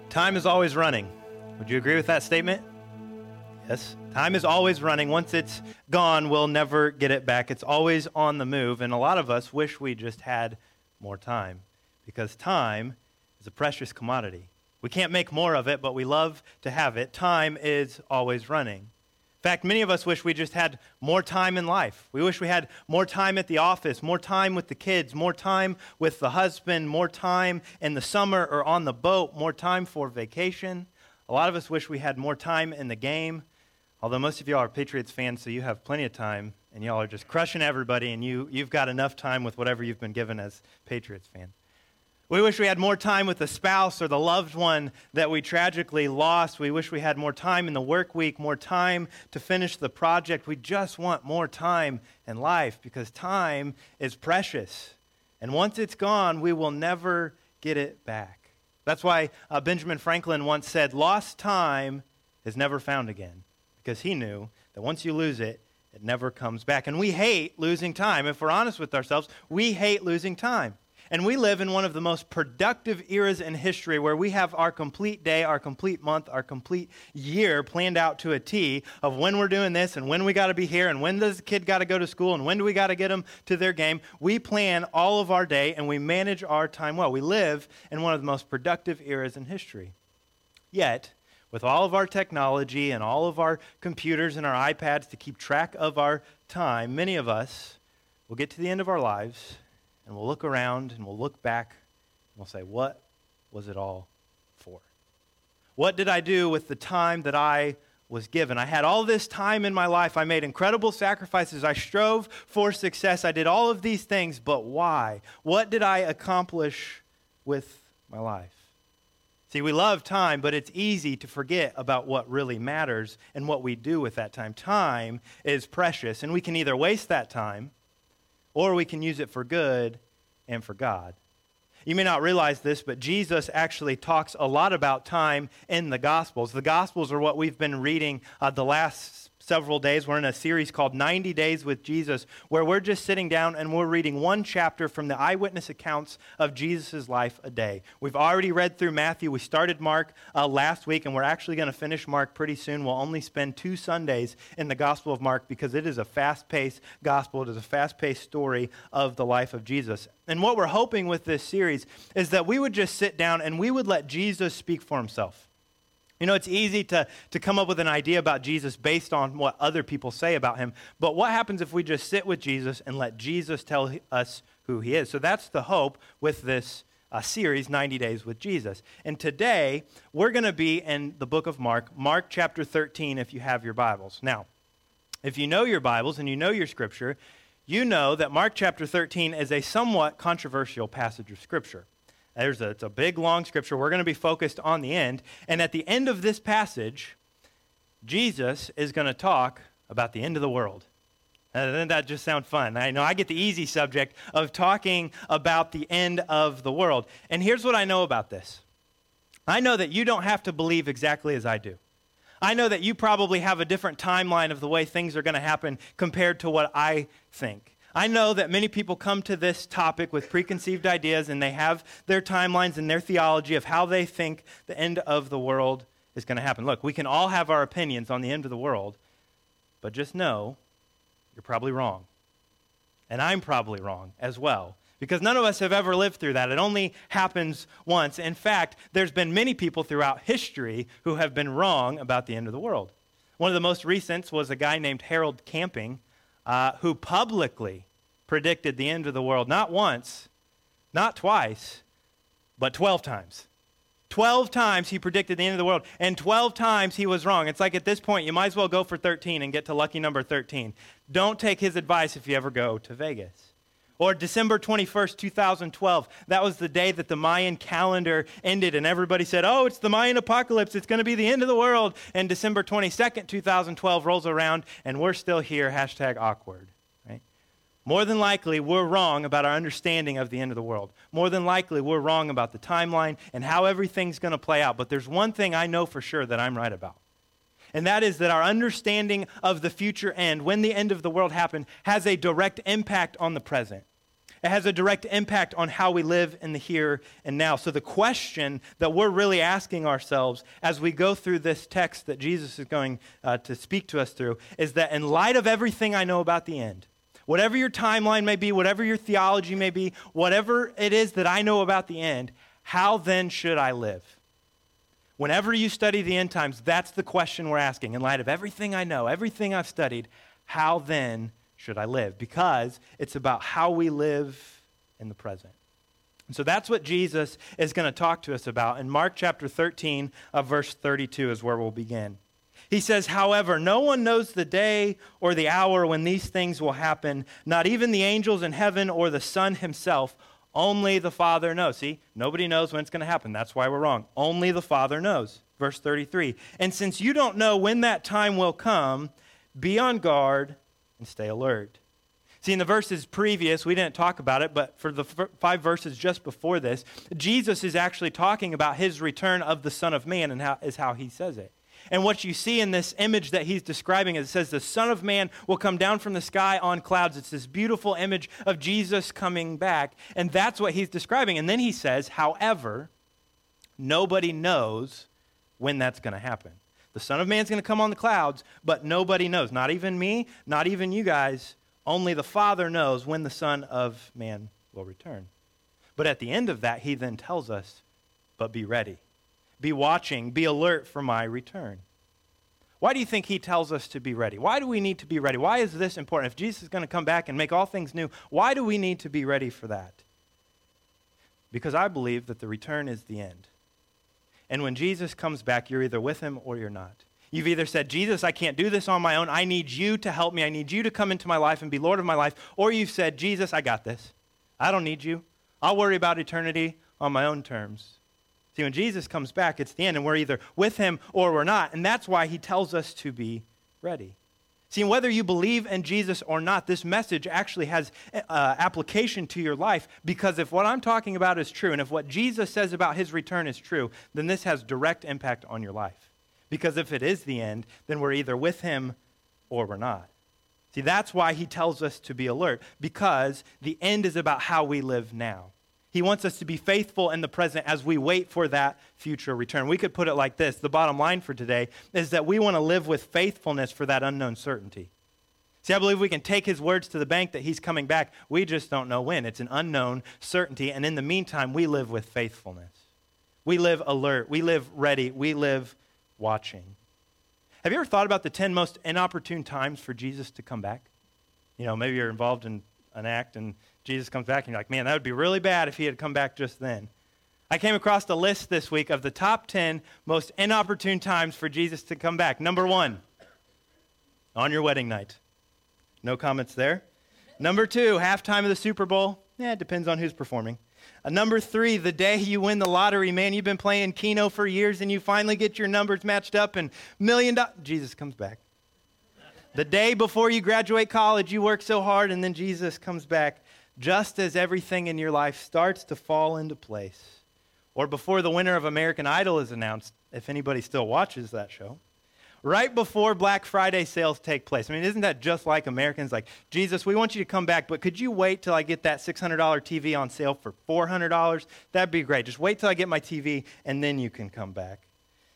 Time is always running. Would you agree with that statement? Yes. Time is always running. Once it's gone, we'll never get it back. It's always on the move. And a lot of us wish we just had more time because time is a precious commodity. We can't make more of it, but we love to have it. Time is always running. In fact, many of us wish we just had more time in life. We wish we had more time at the office, more time with the kids, more time with the husband, more time in the summer or on the boat, more time for vacation. A lot of us wish we had more time in the game, although most of y'all are Patriots fans, so you have plenty of time, and y'all are just crushing everybody, and you've got enough time with whatever you've been given as Patriots fans. We wish we had more time with the spouse or the loved one that we tragically lost. We wish we had more time in the work week, more time to finish the project. We just want more time in life because time is precious. And once it's gone, we will never get it back. That's why Benjamin Franklin once said, "Lost time is never found again," because he knew that once you lose it, it never comes back. And we hate losing time. If we're honest with ourselves, we hate losing time. And we live in one of the most productive eras in history where we have our complete day, our complete month, our complete year planned out to a T of when we're doing this and when we got to be here and when does the kid got to go to school and when do we got to get them to their game. We plan all of our day and we manage our time well. We live in one of the most productive eras in history. Yet, with all of our technology and all of our computers and our iPads to keep track of our time, many of us will get to the end of our lives and we'll look around and we'll look back and we'll say, what was it all for? What did I do with the time that I was given? I had all this time in my life. I made incredible sacrifices. I strove for success. I did all of these things, but why? What did I accomplish with my life? See, we love time, but it's easy to forget about what really matters and what we do with that time. Time is precious, and we can either waste that time or we can use it for good and for God. You may not realize this, but Jesus actually talks a lot about time in the Gospels. The Gospels are what we've been reading the last several days. We're in a series called 90 Days with Jesus, where we're just sitting down and we're reading one chapter from the eyewitness accounts of Jesus' life a day. We've already read through Matthew. We started Mark last week, and we're actually going to finish Mark pretty soon. We'll only spend 2 Sundays in the Gospel of Mark because it is a fast-paced gospel. It is a fast-paced story of the life of Jesus. And what we're hoping with this series is that we would just sit down and we would let Jesus speak for himself. You know, it's easy to come up with an idea about Jesus based on what other people say about him. But what happens if we just sit with Jesus and let Jesus tell us who he is? So that's the hope with this series, 90 Days with Jesus. And today, we're going to be in the book of Mark, Mark chapter 13, if you have your Bibles. Now, if you know your Bibles and you know your scripture, you know that Mark chapter 13 is a somewhat controversial passage of scripture. It's a big, long scripture. We're going to be focused on the end. And at the end of this passage, Jesus is going to talk about the end of the world. Doesn't that just sound fun? I know I get the easy subject of talking about the end of the world. And here's what I know about this. I know that you don't have to believe exactly as I do. I know that you probably have a different timeline of the way things are going to happen compared to what I think. I know that many people come to this topic with preconceived ideas and they have their timelines and their theology of how they think the end of the world is going to happen. Look, we can all have our opinions on the end of the world, but just know you're probably wrong. And I'm probably wrong as well, because none of us have ever lived through that. It only happens once. In fact, there's been many people throughout history who have been wrong about the end of the world. One of the most recent was a guy named Harold Camping, who publicly predicted the end of the world, not once, not twice, but 12 times. 12 times he predicted the end of the world, and 12 times he was wrong. It's like at this point, you might as well go for 13 and get to lucky number 13. Don't take his advice if you ever go to Vegas. Or December 21st, 2012, that was the day that the Mayan calendar ended, and everybody said, oh, it's the Mayan apocalypse, it's going to be the end of the world. And December 22nd, 2012 rolls around, and we're still here, #awkward. More than likely, we're wrong about our understanding of the end of the world. More than likely, we're wrong about the timeline and how everything's going to play out. But there's one thing I know for sure that I'm right about. And that is that our understanding of the future end, when the end of the world happened, has a direct impact on the present. It has a direct impact on how we live in the here and now. So the question that we're really asking ourselves as we go through this text that Jesus is going to speak to us through is that in light of everything I know about the end, whatever your timeline may be, whatever your theology may be, whatever it is that I know about the end, how then should I live? Whenever you study the end times, that's the question we're asking. In light of everything I know, everything I've studied, how then should I live? Because it's about how we live in the present. And so that's what Jesus is going to talk to us about. In Mark chapter 13, verse 32 is where we'll begin. He says, however, no one knows the day or the hour when these things will happen, not even the angels in heaven or the Son himself. Only the Father knows. See, nobody knows when it's going to happen. That's why we're wrong. Only the Father knows. Verse 33. And since you don't know when that time will come, be on guard and stay alert. See, in the verses previous, we didn't talk about it, but for the 5 verses just before this, Jesus is actually talking about his return of the Son of Man and how he says it. And what you see in this image that he's describing is it says the Son of Man will come down from the sky on clouds. It's this beautiful image of Jesus coming back. And that's what he's describing. And then he says, however, nobody knows when that's going to happen. The Son of Man's going to come on the clouds, but nobody knows. Not even me, not even you guys. Only the Father knows when the Son of Man will return. But at the end of that, he then tells us, but be ready. Be watching, be alert for my return. Why do you think he tells us to be ready? Why do we need to be ready? Why is this important? If Jesus is going to come back and make all things new, why do we need to be ready for that? Because I believe that the return is the end. And when Jesus comes back, you're either with him or you're not. You've either said, Jesus, I can't do this on my own. I need you to help me. I need you to come into my life and be Lord of my life. Or you've said, Jesus, I got this. I don't need you. I'll worry about eternity on my own terms. See, when Jesus comes back, it's the end, and we're either with him or we're not, and that's why he tells us to be ready. See, whether you believe in Jesus or not, this message actually has application to your life, because if what I'm talking about is true, and if what Jesus says about his return is true, then this has direct impact on your life. Because if it is the end, then we're either with him or we're not. See, that's why he tells us to be alert, because the end is about how we live now. He wants us to be faithful in the present as we wait for that future return. We could put it like this. The bottom line for today is that we want to live with faithfulness for that unknown certainty. See, I believe we can take his words to the bank that he's coming back. We just don't know when. It's an unknown certainty. And in the meantime, we live with faithfulness. We live alert. We live ready. We live watching. Have you ever thought about the 10 most inopportune times for Jesus to come back? You know, maybe you're involved in an act and Jesus comes back and you're like, man, that would be really bad if he had come back just then. I came across a list this week of the top 10 most inopportune times for Jesus to come back. Number 1, on your wedding night. No comments there. Number 2, halftime of the Super Bowl. Yeah, it depends on who's performing. Number 3, the day you win the lottery. Man, you've been playing Keno for years and you finally get your numbers matched up and $1 million. Jesus comes back. The day before you graduate college, you work so hard and then Jesus comes back. Just as everything in your life starts to fall into place. Or before the winner of American Idol is announced, if anybody still watches that show. Right before Black Friday sales take place. I mean, isn't that just like Americans? Like, Jesus, we want you to come back, but could you wait till I get that $600 TV on sale for $400? That'd be great. Just wait till I get my TV, and then you can come back.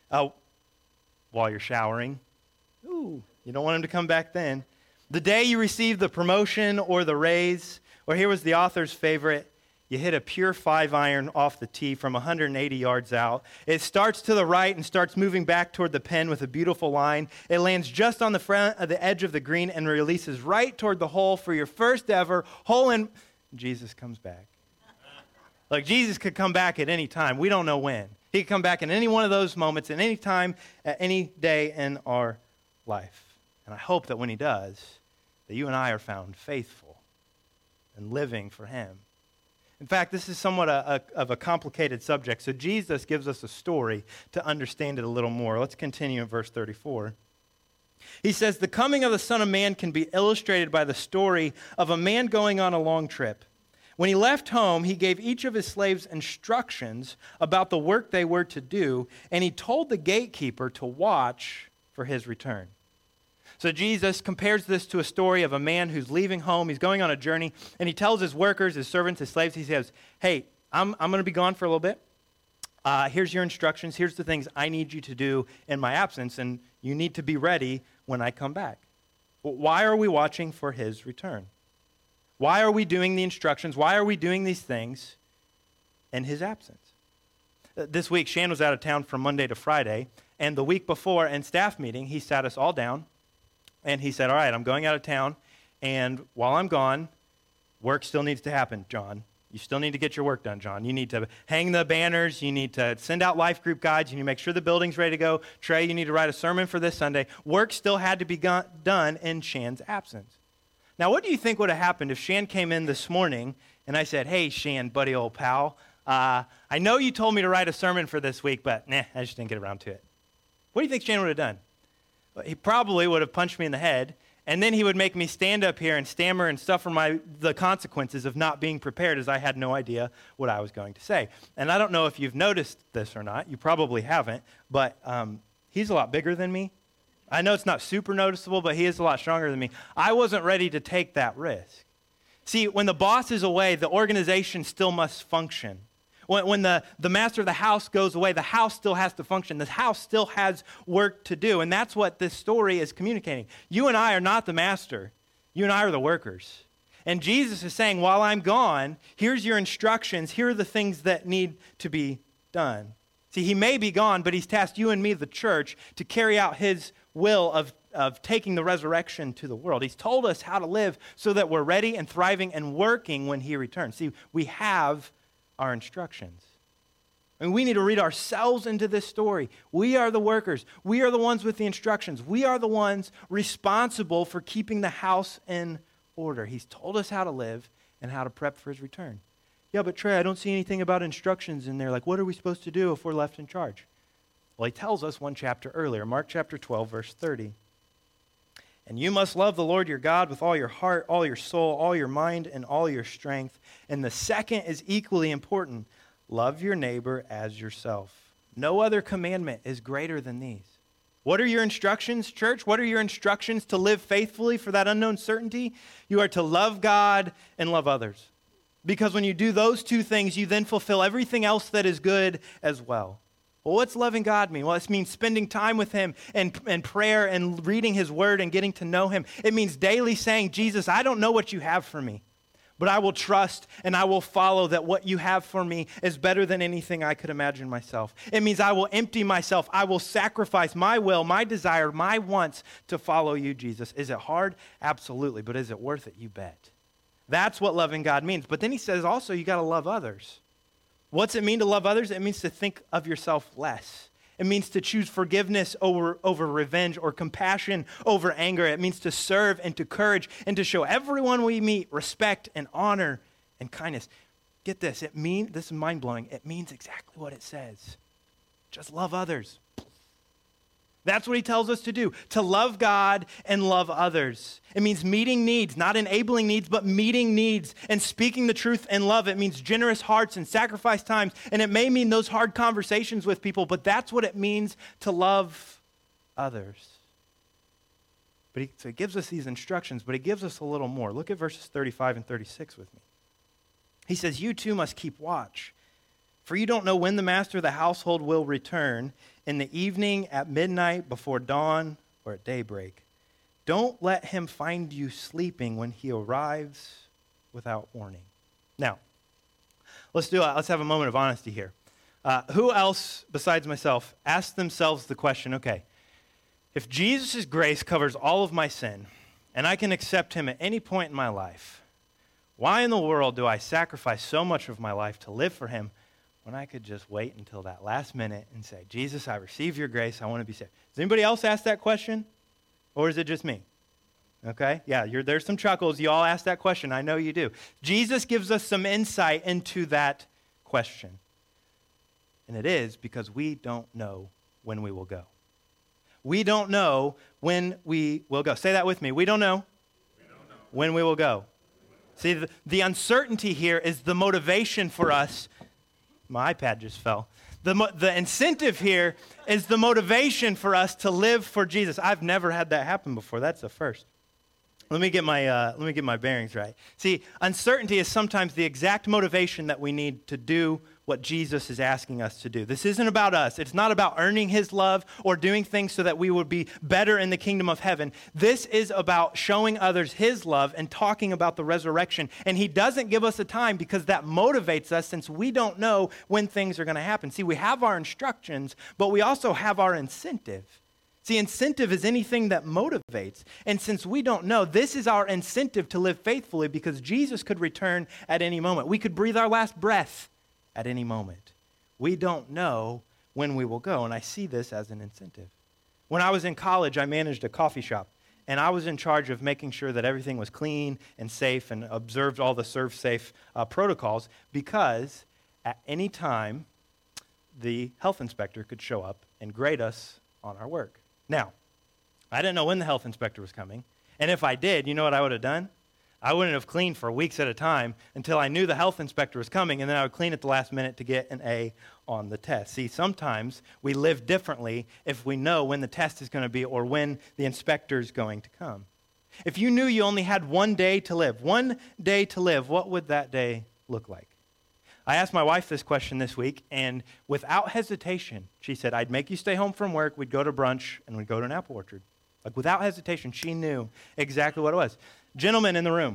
While you're showering. Ooh, you don't want him to come back then. The day you receive the promotion or the raise. Or here was the author's favorite. You hit a pure 5-iron off the tee from 180 yards out. It starts to the right and starts moving back toward the pin with a beautiful line. It lands just on the front of the edge of the green and releases right toward the hole for your first ever hole in. Jesus comes back. Like, Jesus could come back at any time. We don't know when. He could come back in any one of those moments, at any time, at any day in our life. And I hope that when he does, that you and I are found faithful and living for him. In fact, this is somewhat of a complicated subject, so Jesus gives us a story to understand it a little more. Let's continue in verse 34. He says, the coming of the Son of Man can be illustrated by the story of a man going on a long trip. When he left home, he gave each of his slaves instructions about the work they were to do, and he told the gatekeeper to watch for his return. So Jesus compares this to a story of a man who's leaving home. He's going on a journey, and he tells his workers, his servants, his slaves, he says, hey, I'm going to be gone for a little bit. Here's your instructions. Here's the things I need you to do in my absence, and you need to be ready when I come back. Why are we watching for his return? Why are we doing the instructions? Why are we doing these things in his absence? This week, Shan was out of town from Monday to Friday, and the week before in staff meeting, he sat us all down, and he said, all right, I'm going out of town, and while I'm gone, work still needs to happen, John. You still need to get your work done, John. You need to hang the banners. You need to send out life group guides. You need to make sure the building's ready to go. Trey, you need to write a sermon for this Sunday. Work still had to be done in Shan's absence. Now, what do you think would have happened if Shan came in this morning and I said, hey, Shan, buddy old pal, I know you told me to write a sermon for this week, but I just didn't get around to it. What do you think Shan would have done? He probably would have punched me in the head, and then he would make me stand up here and stammer and suffer the consequences of not being prepared, as I had no idea what I was going to say. And I don't know if you've noticed this or not. You probably haven't, but he's a lot bigger than me. I know it's not super noticeable, but he is a lot stronger than me. I wasn't ready to take that risk. See, when the boss is away, the organization still must function. When the master of the house goes away, the house still has to function. The house still has work to do. And that's what this story is communicating. You and I are not the master. You and I are the workers. And Jesus is saying, while I'm gone, here's your instructions. Here are the things that need to be done. See, he may be gone, but he's tasked you and me, the church, to carry out his will of taking the resurrection to the world. He's told us how to live so that we're ready and thriving and working when he returns. See, we have our instructions. I mean, we need to read ourselves into this story. We are the workers. We are the ones with the instructions. We are the ones responsible for keeping the house in order. He's told us how to live and how to prep for his return. Yeah, but Trey, I don't see anything about instructions in there. Like, what are we supposed to do if we're left in charge? Well, he tells us one chapter earlier, Mark chapter 12, verse 30. And you must love the Lord your God with all your heart, all your soul, all your mind, and all your strength. And the second is equally important. Love your neighbor as yourself. No other commandment is greater than these. What are your instructions, church? What are your instructions to live faithfully for that unknown certainty? You are to love God and love others. Because when you do those two things, you then fulfill everything else that is good as well. Well, what's loving God mean? Well, it means spending time with him and prayer and reading his word and getting to know him. It means daily saying, Jesus, I don't know what you have for me, but I will trust and I will follow that what you have for me is better than anything I could imagine myself. It means I will empty myself. I will sacrifice my will, my desire, my wants to follow you, Jesus. Is it hard? Absolutely. But is it worth it? You bet. That's what loving God means. But then he says also you got to love others. What's it mean to love others? It means to think of yourself less. It means to choose forgiveness over revenge or compassion over anger. It means to serve and to courage and to show everyone we meet respect and honor and kindness. Get this. This is mind-blowing. It means exactly what it says. Just love others. That's what he tells us to do, to love God and love others. It means meeting needs, not enabling needs, but meeting needs and speaking the truth in love. It means generous hearts and sacrifice times, and it may mean those hard conversations with people, but that's what it means to love others. So he gives us these instructions, but he gives us a little more. Look at verses 35 and 36 with me. He says, you too must keep watch, for you don't know when the master of the household will return, in the evening, at midnight, before dawn, or at daybreak. Don't let him find you sleeping when he arrives without warning. Now, let's have a moment of honesty here. Who else besides myself asked themselves the question, okay, if Jesus' grace covers all of my sin, and I can accept him at any point in my life, why in the world do I sacrifice so much of my life to live for him when I could just wait until that last minute and say, Jesus, I receive your grace. I want to be saved. Does anybody else ask that question? Or is it just me? Okay? Yeah, there's some chuckles. You all ask that question. I know you do. Jesus gives us some insight into that question. And it is because we don't know when we will go. We don't know when we will go. Say that with me. We don't know when we will go. See, the uncertainty here is the motivation for us. My iPad just fell. The incentive here is the motivation for us to live for Jesus. I've never had that happen before. That's the first. Let me get my bearings right. See, uncertainty is sometimes the exact motivation that we need to do what Jesus is asking us to do. This isn't about us. It's not about earning his love or doing things so that we would be better in the kingdom of heaven. This is about showing others his love and talking about the resurrection. And he doesn't give us a time because that motivates us since we don't know when things are going to happen. See, we have our instructions, but we also have our incentive. See, incentive is anything that motivates. And since we don't know, this is our incentive to live faithfully because Jesus could return at any moment. We could breathe our last breath at any moment. We don't know when we will go, and I see this as an incentive. When I was in college, I managed a coffee shop, and I was in charge of making sure that everything was clean and safe and observed all the serve-safe protocols because at any time, the health inspector could show up and grade us on our work. Now, I didn't know when the health inspector was coming, and if I did, you know what I would have done? I wouldn't have cleaned for weeks at a time until I knew the health inspector was coming, and then I would clean at the last minute to get an A on the test. See, sometimes we live differently if we know when the test is going to be or when the inspector is going to come. If you knew you only had one day to live, what would that day look like? I asked my wife this question this week, and without hesitation, she said, I'd make you stay home from work, we'd go to brunch, and we'd go to an apple orchard. Like, without hesitation, she knew exactly what it was. Gentlemen in the room,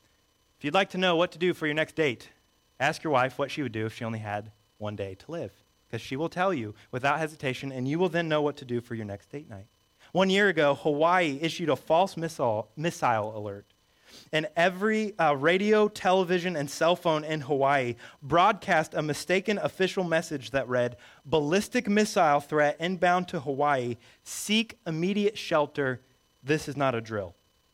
if you'd like to know what to do for your next date, ask your wife what she would do if she only had one day to live, because she will tell you without hesitation, and you will then know what to do for your next date night. 1 year ago, Hawaii issued a false missile alert. And every radio, television, and cell phone in Hawaii broadcast a mistaken official message that read, ballistic missile threat inbound to Hawaii, seek immediate shelter, this is not a drill.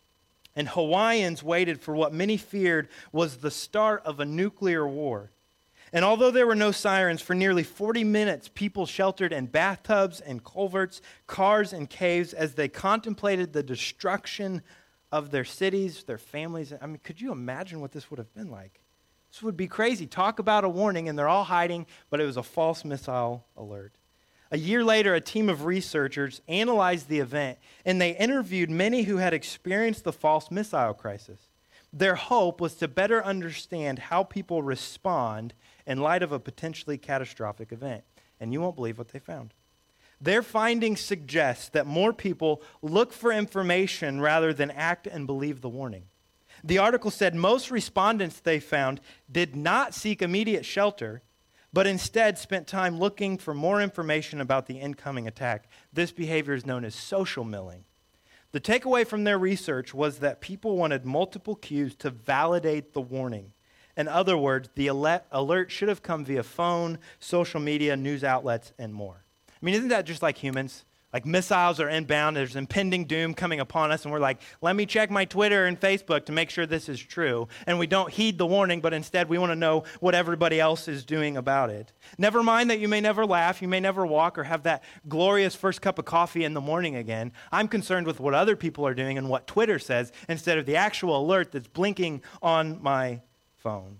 And Hawaiians waited for what many feared was the start of a nuclear war. And although there were no sirens, for nearly 40 minutes, people sheltered in bathtubs and culverts, cars and caves as they contemplated the destruction of their cities, their families. I mean, could you imagine what this would have been like? This would be crazy. Talk about a warning, and they're all hiding, but it was a false missile alert. A year later, a team of researchers analyzed the event, and they interviewed many who had experienced the false missile crisis. Their hope was to better understand how people respond in light of a potentially catastrophic event. And you won't believe what they found. Their findings suggest that more people look for information rather than act and believe the warning. The article said most respondents they found did not seek immediate shelter, but instead spent time looking for more information about the incoming attack. This behavior is known as social milling. The takeaway from their research was that people wanted multiple cues to validate the warning. In other words, the alert should have come via phone, social media, news outlets, and more. I mean, isn't that just like humans? Like missiles are inbound, there's impending doom coming upon us, and we're like, let me check my Twitter and Facebook to make sure this is true. And we don't heed the warning, but instead we want to know what everybody else is doing about it. Never mind that you may never laugh, you may never walk or have that glorious first cup of coffee in the morning again. I'm concerned with what other people are doing and what Twitter says instead of the actual alert that's blinking on my phone.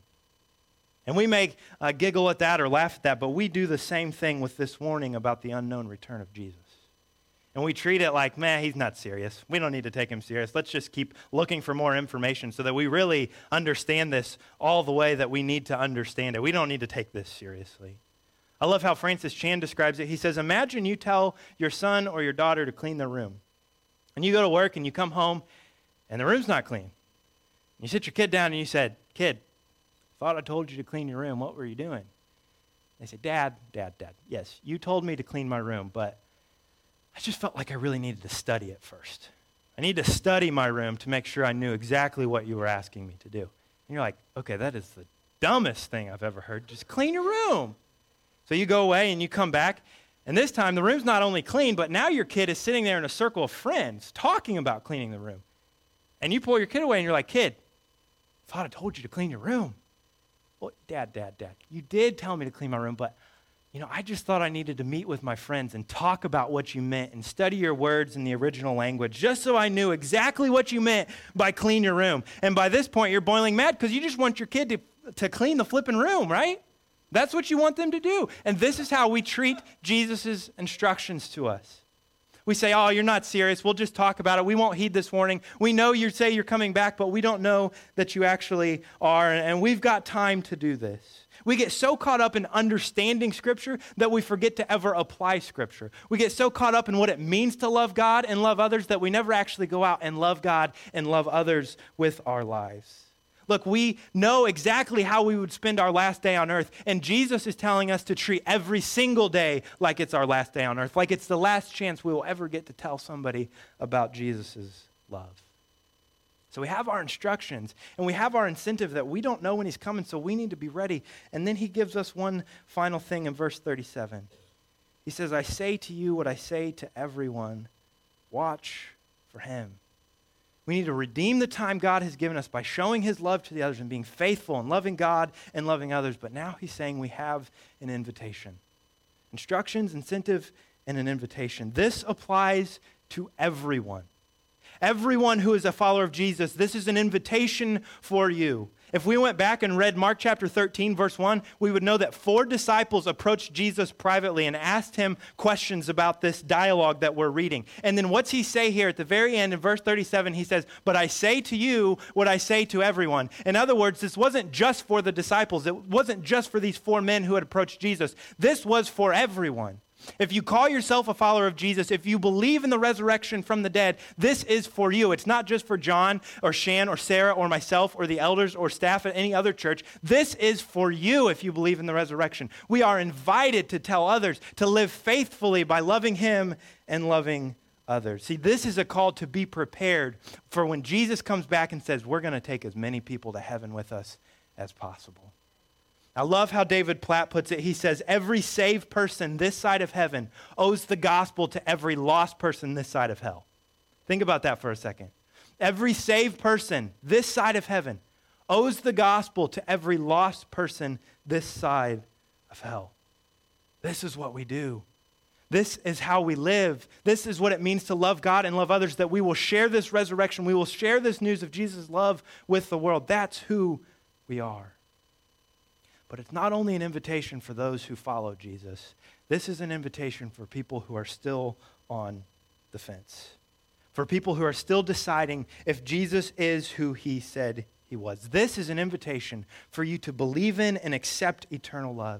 And we may giggle at that or laugh at that, but we do the same thing with this warning about the unknown return of Jesus. And we treat it like, man, he's not serious. We don't need to take him serious. Let's just keep looking for more information so that we really understand this all the way that we need to understand it. We don't need to take this seriously. I love how Francis Chan describes it. He says, imagine you tell your son or your daughter to clean their room. And you go to work and you come home and the room's not clean. You sit your kid down and you said, kid, thought I told you to clean your room. What were you doing? They say, Dad, yes, you told me to clean my room, but I just felt like I really needed to study it first. I need to study my room to make sure I knew exactly what you were asking me to do. And you're like, okay, that is the dumbest thing I've ever heard. Just clean your room. So you go away and you come back, and this time the room's not only clean, but now your kid is sitting there in a circle of friends talking about cleaning the room. And you pull your kid away and you're like, kid, thought I told you to clean your room. Well, Dad, you did tell me to clean my room, but, I just thought I needed to meet with my friends and talk about what you meant and study your words in the original language just so I knew exactly what you meant by clean your room. And by this point, you're boiling mad because you just want your kid to clean the flipping room, right? That's what you want them to do. And this is how we treat Jesus' instructions to us. We say, oh, you're not serious. We'll just talk about it. We won't heed this warning. We know you say you're coming back, but we don't know that you actually are. And we've got time to do this. We get so caught up in understanding Scripture that we forget to ever apply Scripture. We get so caught up in what it means to love God and love others that we never actually go out and love God and love others with our lives. Look, we know exactly how we would spend our last day on earth, and Jesus is telling us to treat every single day like it's our last day on earth, like it's the last chance we will ever get to tell somebody about Jesus' love. So we have our instructions, and we have our incentive that we don't know when he's coming, so we need to be ready. And then he gives us one final thing in verse 37. He says, I say to you what I say to everyone, watch for him. We need to redeem the time God has given us by showing his love to the others and being faithful and loving God and loving others. But now he's saying we have an invitation. Instructions, incentive, and an invitation. This applies to everyone. Everyone who is a follower of Jesus, this is an invitation for you. If we went back and read Mark chapter 13, verse 1, we would know that 4 disciples approached Jesus privately and asked him questions about this dialogue that we're reading. And then what's he say here at the very end in verse 37? He says, but I say to you what I say to everyone. In other words, this wasn't just for the disciples. It wasn't just for these 4 men who had approached Jesus. This was for everyone. If you call yourself a follower of Jesus, if you believe in the resurrection from the dead, this is for you. It's not just for John or Shan or Sarah or myself or the elders or staff at any other church. This is for you if you believe in the resurrection. We are invited to tell others to live faithfully by loving him and loving others. See, this is a call to be prepared for when Jesus comes back and says, we're going to take as many people to heaven with us as possible. I love how David Platt puts it. He says, every saved person this side of heaven owes the gospel to every lost person this side of hell. Think about that for a second. Every saved person this side of heaven owes the gospel to every lost person this side of hell. This is what we do. This is how we live. This is what it means to love God and love others, that we will share this resurrection. We will share this news of Jesus' love with the world. That's who we are. But it's not only an invitation for those who follow Jesus. This is an invitation for people who are still on the fence. For people who are still deciding if Jesus is who he said he was. This is an invitation for you to believe in and accept eternal love.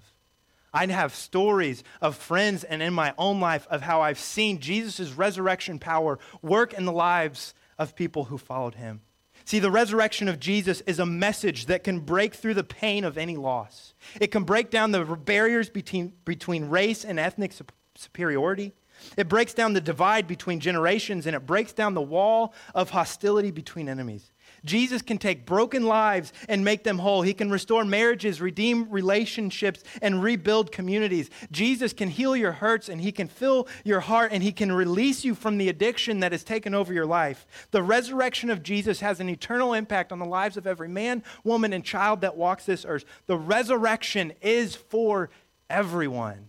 I have stories of friends and in my own life of how I've seen Jesus' resurrection power work in the lives of people who followed him. See, the resurrection of Jesus is a message that can break through the pain of any loss. It can break down the barriers between race and ethnic superiority. It breaks down the divide between generations, and it breaks down the wall of hostility between enemies. Jesus can take broken lives and make them whole. He can restore marriages, redeem relationships, and rebuild communities. Jesus can heal your hurts, and he can fill your heart, and he can release you from the addiction that has taken over your life. The resurrection of Jesus has an eternal impact on the lives of every man, woman, and child that walks this earth. The resurrection is for everyone.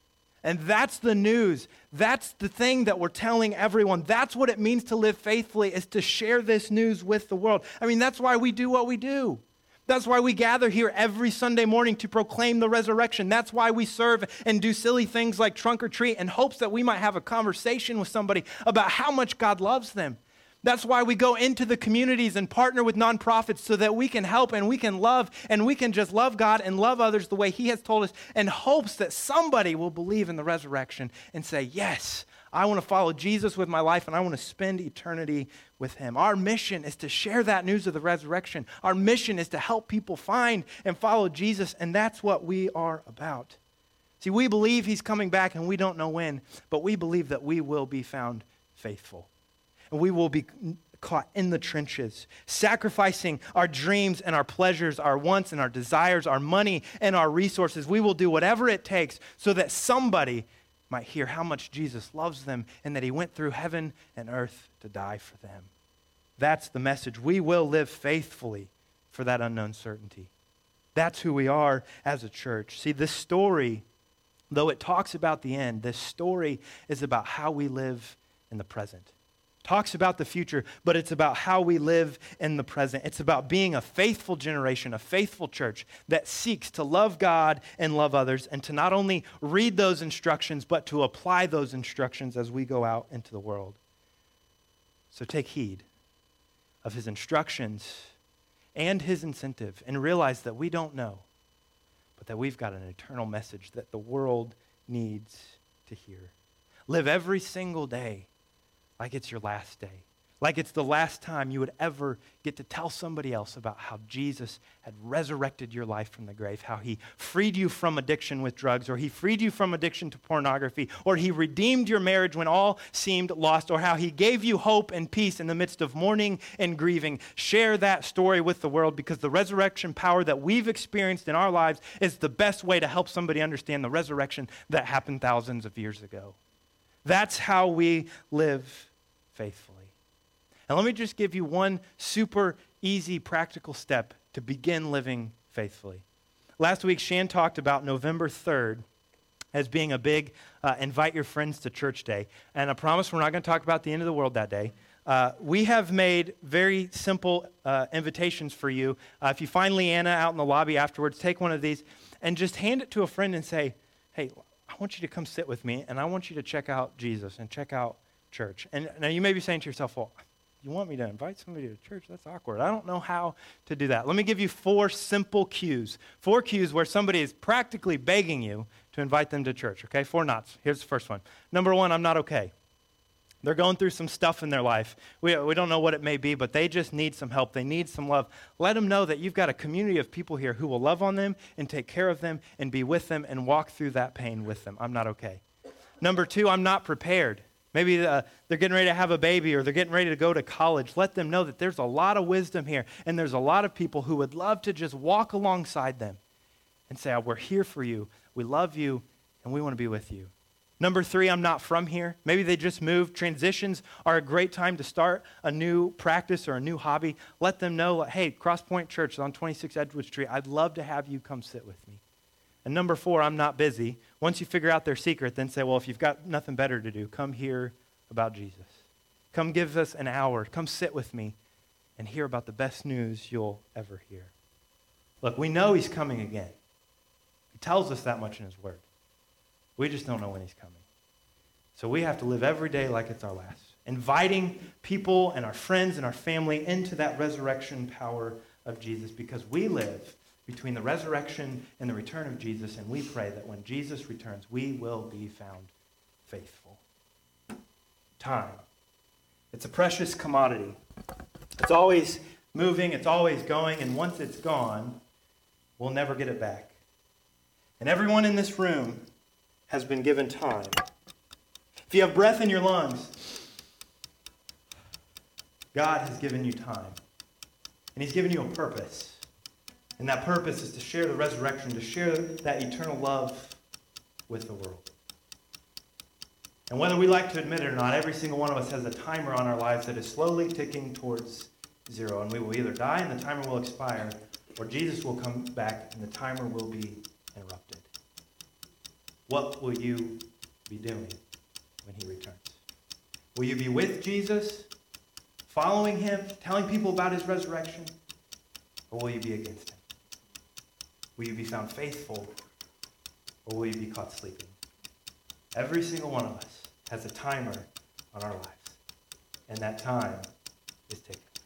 And that's the news. That's the thing that we're telling everyone. That's what it means to live faithfully, is to share this news with the world. I mean, that's why we do what we do. That's why we gather here every Sunday morning to proclaim the resurrection. That's why we serve and do silly things like trunk or treat in hopes that we might have a conversation with somebody about how much God loves them. That's why we go into the communities and partner with nonprofits so that we can help and we can love and we can just love God and love others the way he has told us, in hopes that somebody will believe in the resurrection and say, yes, I want to follow Jesus with my life and I want to spend eternity with him. Our mission is to share that news of the resurrection. Our mission is to help people find and follow Jesus, and that's what we are about. See, we believe he's coming back and we don't know when, but we believe that we will be found faithful. And we will be caught in the trenches, sacrificing our dreams and our pleasures, our wants and our desires, our money and our resources. We will do whatever it takes so that somebody might hear how much Jesus loves them and that he went through heaven and earth to die for them. That's the message. We will live faithfully for that unknown certainty. That's who we are as a church. See, this story, though it talks about the end, this story is about how we live in the present. talks about the future, but it's about how we live in the present. It's about being a faithful generation, a faithful church that seeks to love God and love others, and to not only read those instructions, but to apply those instructions as we go out into the world. So take heed of his instructions and his incentive, and realize that we don't know, but that we've got an eternal message that the world needs to hear. Live every single day like it's your last day, like it's the last time you would ever get to tell somebody else about how Jesus had resurrected your life from the grave, how he freed you from addiction with drugs, or he freed you from addiction to pornography, or he redeemed your marriage when all seemed lost, or how he gave you hope and peace in the midst of mourning and grieving. Share that story with the world, because the resurrection power that we've experienced in our lives is the best way to help somebody understand the resurrection that happened thousands of years ago. That's how we live faithfully. And let me just give you one super easy, practical step to begin living faithfully. Last week, Shan talked about November 3rd as being a big invite your friends to church day. And I promise we're not going to talk about the end of the world that day. We have made very simple invitations for you. If you find Leanna out in the lobby afterwards, take one of these and just hand it to a friend and say, hey, I want you to come sit with me, and I want you to check out Jesus and check out church. And now you may be saying to yourself, well, you want me to invite somebody to church? That's awkward. I don't know how to do that. Let me give you 4 simple cues. 4 cues where somebody is practically begging you to invite them to church, okay? 4 knots. Here's the first one. Number 1, I'm not okay. They're going through some stuff in their life. We don't know what it may be, but they just need some help. They need some love. Let them know that you've got a community of people here who will love on them and take care of them and be with them and walk through that pain with them. I'm not okay. Number 2, I'm not prepared. Maybe they're getting ready to have a baby, or they're getting ready to go to college. Let them know that there's a lot of wisdom here, and there's a lot of people who would love to just walk alongside them and say, we're here for you, we love you, and we want to be with you. Number 3, I'm not from here. Maybe they just moved. Transitions are a great time to start a new practice or a new hobby. Let them know, hey, Crosspoint Church is on 26 Edgewood Street. I'd love to have you come sit with me. And number 4, I'm not busy. Once you figure out their secret, then say, well, if you've got nothing better to do, come hear about Jesus. Come give us an hour. Come sit with me and hear about the best news you'll ever hear. Look, we know he's coming again. He tells us that much in his word. We just don't know when he's coming. So we have to live every day like it's our last, inviting people and our friends and our family into that resurrection power of Jesus, because we live between the resurrection and the return of Jesus, and we pray that when Jesus returns, we will be found faithful. Time. It's a precious commodity. It's always moving, it's always going, and once it's gone, we'll never get it back. And everyone in this room has been given time. If you have breath in your lungs, God has given you time. And he's given you a purpose. And that purpose is to share the resurrection, to share that eternal love with the world. And whether we like to admit it or not, every single one of us has a timer on our lives that is slowly ticking towards 0. And we will either die and the timer will expire, or Jesus will come back and the timer will be interrupted. What will you be doing when he returns? Will you be with Jesus, following him, telling people about his resurrection? Or will you be against him? Will you be found faithful, or will you be caught sleeping? Every single one of us has a timer on our lives, and that time is ticking.